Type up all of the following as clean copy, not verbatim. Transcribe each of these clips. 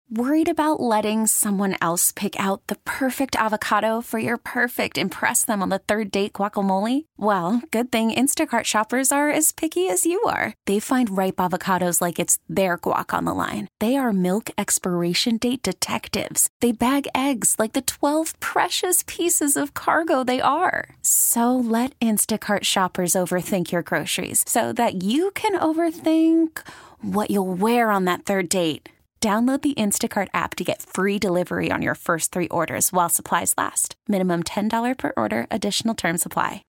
Worried about letting someone else pick out the perfect avocado for your perfect impress them on the third date guacamole? Well, good thing Instacart shoppers are as picky as you are. They find ripe avocados like it's their guac on the line. They are milk expiration date detectives. They bag eggs like the 12 precious pieces of cargo they are. So let Instacart shoppers overthink your groceries so that you can overthink what you'll wear on that third date. Download the Instacart app to get free delivery on your first 3 orders while supplies last. Minimum $10 per order. Additional terms apply.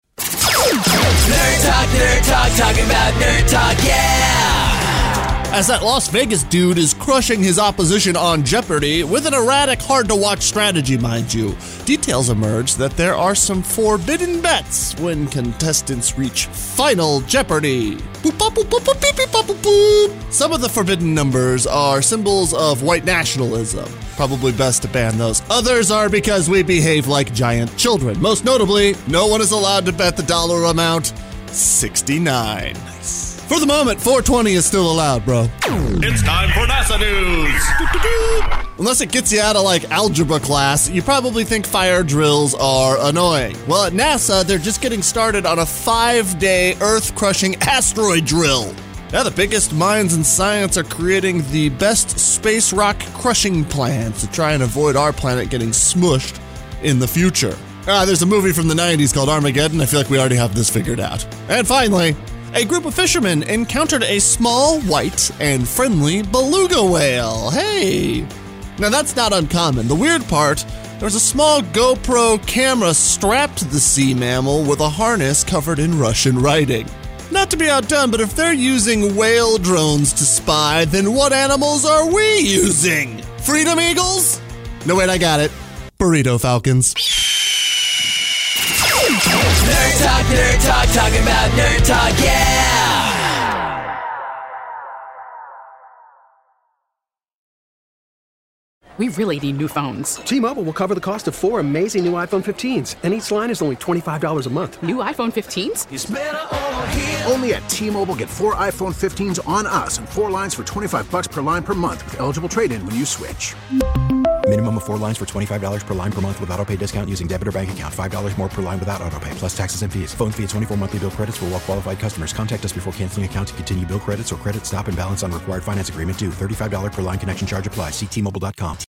Nerd Talk, talking about Nerd Talk, yeah! As that Las Vegas dude is crushing his opposition on Jeopardy with an erratic, hard-to-watch strategy, mind you, details emerge that there are some forbidden bets when contestants reach Final Jeopardy. Boop, boop, boop, boop, boop, beep, beep, boop, boop, boop. Some of the forbidden numbers are symbols of white nationalism. Probably best to ban those. Others are because we behave like giant children. Most notably, no one is allowed to bet the dollar amount 69. For the moment, 420 is still allowed, bro. It's time for NASA News. Unless it gets you out of, like, algebra class, you probably think fire drills are annoying. Well, at NASA, they're just getting started on a 5-day Earth-crushing asteroid drill. Now, the biggest minds in science are creating the best space rock crushing plans to try and avoid our planet getting smushed in the future. There's a movie from the 90s called Armageddon. I feel like we already have this figured out. And finally, a group of fishermen encountered a small, white, and friendly beluga whale. Hey! Now that's not uncommon. The weird part, there was a small GoPro camera strapped to the sea mammal with a harness covered in Russian writing. Not to be outdone, but if they're using whale drones to spy, then what animals are we using? Freedom eagles? No, wait, I got it. Burrito falcons. Nerd Talk, talking about Nerd Talk, yeah! We really need new phones. T-Mobile will cover the cost of 4 amazing new iPhone 15s, and each line is only $25 a month. New iPhone 15s? It's better over here. Only at T-Mobile, get 4 iPhone 15s on us and 4 lines for $25 per line per month with eligible trade-in when you switch. Minimum of 4 lines for $25 per line per month with autopay discount using debit or bank account. $5 more per line without autopay, plus taxes and fees. Phone fee at 24 monthly bill credits for well-qualified customers. Contact us before canceling account to continue bill credits or credit stop and balance on required finance agreement due. $35 per line connection charge applies. See T-Mobile.com.